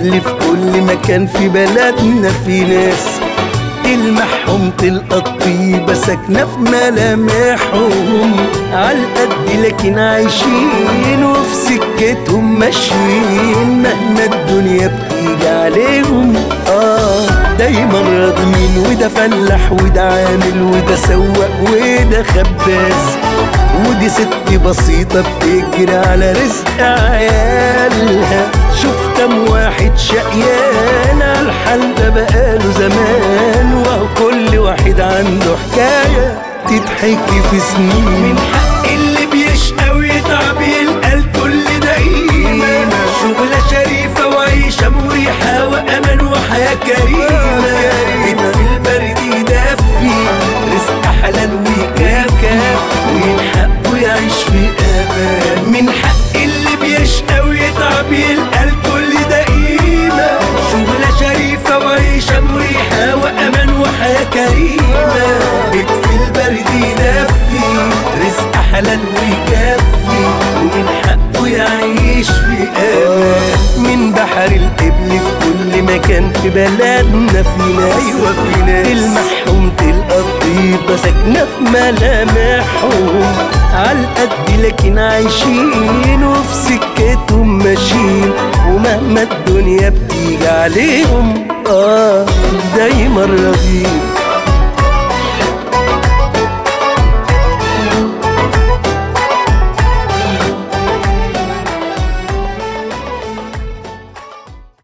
القبل في كل مكان في بلدنا في ناس تلمحهم تلقى الطيبة ساكنة في ملامحهم، عالقد لكن عايشين وفي سكتهم ماشيين مهما الدنيا بتيجي عليهم. دايما راضيين، وده فلاح وده عامل وده سواق وده خباز، ودي ست بسيطة بتجري على رزق عيالها. شوف كم واحد شقيان عالحال ده بقاله زمان، وهو كل واحد عنده حكاية تتحكي في سنين. من حق اللي بيشقى ويتعب يلقى الكل ده قيمة، شغلة شريفة وعيشة مريحة وأمان وحياة كريمة. بيت في البرد يدفي رزق حلال ويكافي ومن حقه يعيش في أمان. من حق اللي بيشقى ويتعب يلقى الكل ده قيمة، شغلة شريفة وعيشة مريحة وأمان وحياة كريمة. بيت في البرد يدفي رزق حلال ويكفي ومن حقه يعيش في أمان. من بحر القبل في كل مكان في بلدنا في ناس، أيوة في ناس تلمحهم تلقى الطيبة ساكنة في ملامحهم، عالقد لكن عايشين وفي سكتهم ماشيين ومهما الدنيا بتيجي عليهم دايما راضيين.